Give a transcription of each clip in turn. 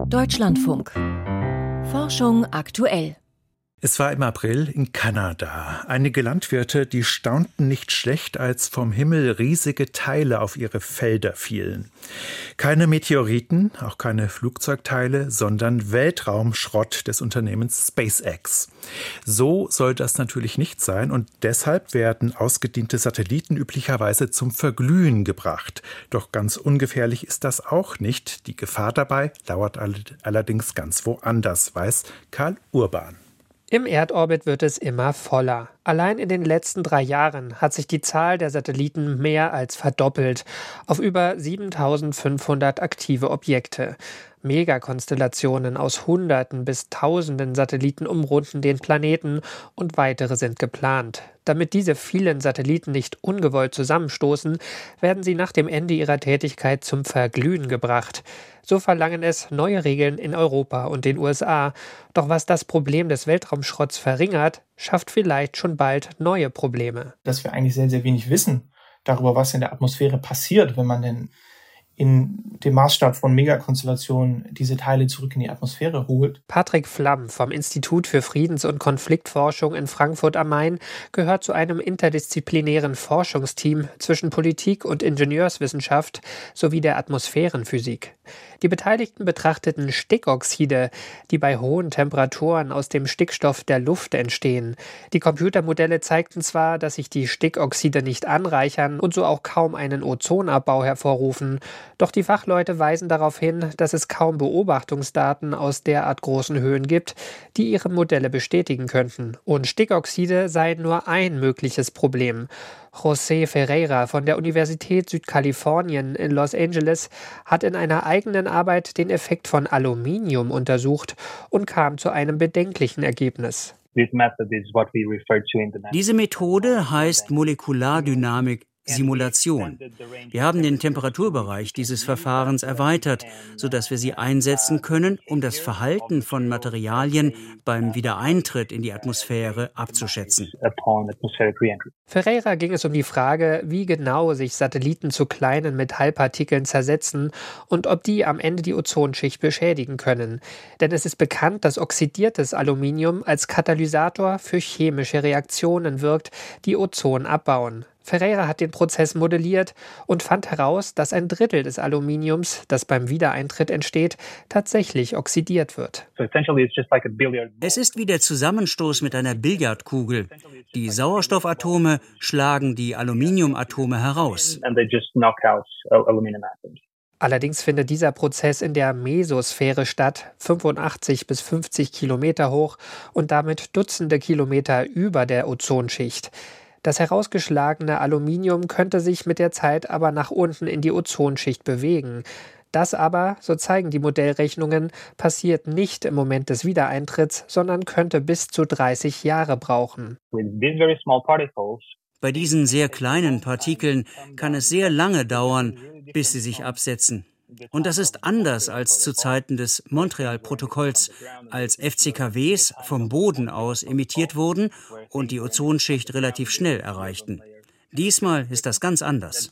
Deutschlandfunk. Forschung aktuell. Es war im April in Kanada. Einige Landwirte, die staunten nicht schlecht, als vom Himmel riesige Teile auf ihre Felder fielen. Keine Meteoriten, auch keine Flugzeugteile, sondern Weltraumschrott des Unternehmens SpaceX. So soll das natürlich nicht sein und deshalb werden ausgediente Satelliten üblicherweise zum Verglühen gebracht. Doch ganz ungefährlich ist das auch nicht. Die Gefahr dabei lauert allerdings ganz woanders, weiß Karl Urban. Im Erdorbit wird es immer voller. Allein in den letzten 3 Jahren hat sich die Zahl der Satelliten mehr als verdoppelt, auf über 7.500 aktive Objekte. Megakonstellationen aus Hunderten bis Tausenden Satelliten umrunden den Planeten und weitere sind geplant. Damit diese vielen Satelliten nicht ungewollt zusammenstoßen, werden sie nach dem Ende ihrer Tätigkeit zum Verglühen gebracht. So verlangen es neue Regeln in Europa und den USA. Doch was das Problem des Weltraumschrotts verringert, schafft vielleicht schon bald neue Probleme. Dass wir eigentlich sehr, sehr wenig wissen darüber, was in der Atmosphäre passiert, wenn man denn in dem Maßstab von Megakonstellationen diese Teile zurück in die Atmosphäre holt. Patrick Flamm vom Institut für Friedens- und Konfliktforschung in Frankfurt am Main gehört zu einem interdisziplinären Forschungsteam zwischen Politik und Ingenieurswissenschaft sowie der Atmosphärenphysik. Die Beteiligten betrachteten Stickoxide, die bei hohen Temperaturen aus dem Stickstoff der Luft entstehen. Die Computermodelle zeigten zwar, dass sich die Stickoxide nicht anreichern und so auch kaum einen Ozonabbau hervorrufen, doch die Fachleute weisen darauf hin, dass es kaum Beobachtungsdaten aus derart großen Höhen gibt, die ihre Modelle bestätigen könnten. Und Stickoxide seien nur ein mögliches Problem. José Ferreira von der Universität Südkalifornien in Los Angeles hat in einer eigenen Arbeit den Effekt von Aluminium untersucht und kam zu einem bedenklichen Ergebnis. Diese Methode heißt Molekulardynamik Simulation. Wir haben den Temperaturbereich dieses Verfahrens erweitert, sodass wir sie einsetzen können, um das Verhalten von Materialien beim Wiedereintritt in die Atmosphäre abzuschätzen. Ferreira ging es um die Frage, wie genau sich Satelliten zu kleinen Metallpartikeln zersetzen und ob die am Ende die Ozonschicht beschädigen können. Denn es ist bekannt, dass oxidiertes Aluminium als Katalysator für chemische Reaktionen wirkt, die Ozon abbauen. Ferreira hat den Prozess modelliert und fand heraus, dass 1/3 des Aluminiums, das beim Wiedereintritt entsteht, tatsächlich oxidiert wird. Es ist wie der Zusammenstoß mit einer Billardkugel. Die Sauerstoffatome schlagen die Aluminiumatome heraus. Allerdings findet dieser Prozess in der Mesosphäre statt, 85 bis 50 Kilometer hoch und damit Dutzende Kilometer über der Ozonschicht. Das herausgeschlagene Aluminium könnte sich mit der Zeit aber nach unten in die Ozonschicht bewegen. Das aber, so zeigen die Modellrechnungen, passiert nicht im Moment des Wiedereintritts, sondern könnte bis zu 30 Jahre brauchen. Bei diesen sehr kleinen Partikeln kann es sehr lange dauern, bis sie sich absetzen. Und das ist anders als zu Zeiten des Montreal-Protokolls, als FCKWs vom Boden aus emittiert wurden und die Ozonschicht relativ schnell erreichten. Diesmal ist das ganz anders.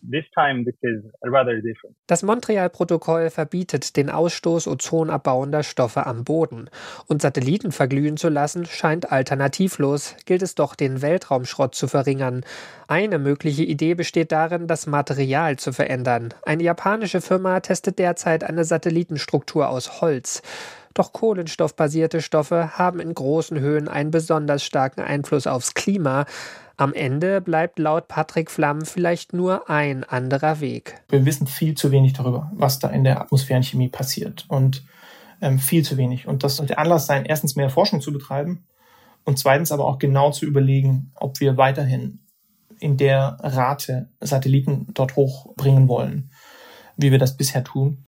Das Montreal-Protokoll verbietet den Ausstoß ozonabbauender Stoffe am Boden. Und Satelliten verglühen zu lassen, scheint alternativlos, gilt es doch, den Weltraumschrott zu verringern. Eine mögliche Idee besteht darin, das Material zu verändern. Eine japanische Firma testet derzeit eine Satellitenstruktur aus Holz. Doch kohlenstoffbasierte Stoffe haben in großen Höhen einen besonders starken Einfluss aufs Klima. Am Ende bleibt laut Patrick Flamm vielleicht nur ein anderer Weg. Wir wissen viel zu wenig darüber, was da in der Atmosphärenchemie passiert. Und viel zu wenig. Und das sollte Anlass sein, erstens mehr Forschung zu betreiben und zweitens aber auch genau zu überlegen, ob wir weiterhin in der Rate Satelliten dort hochbringen wollen, wie wir das bisher tun.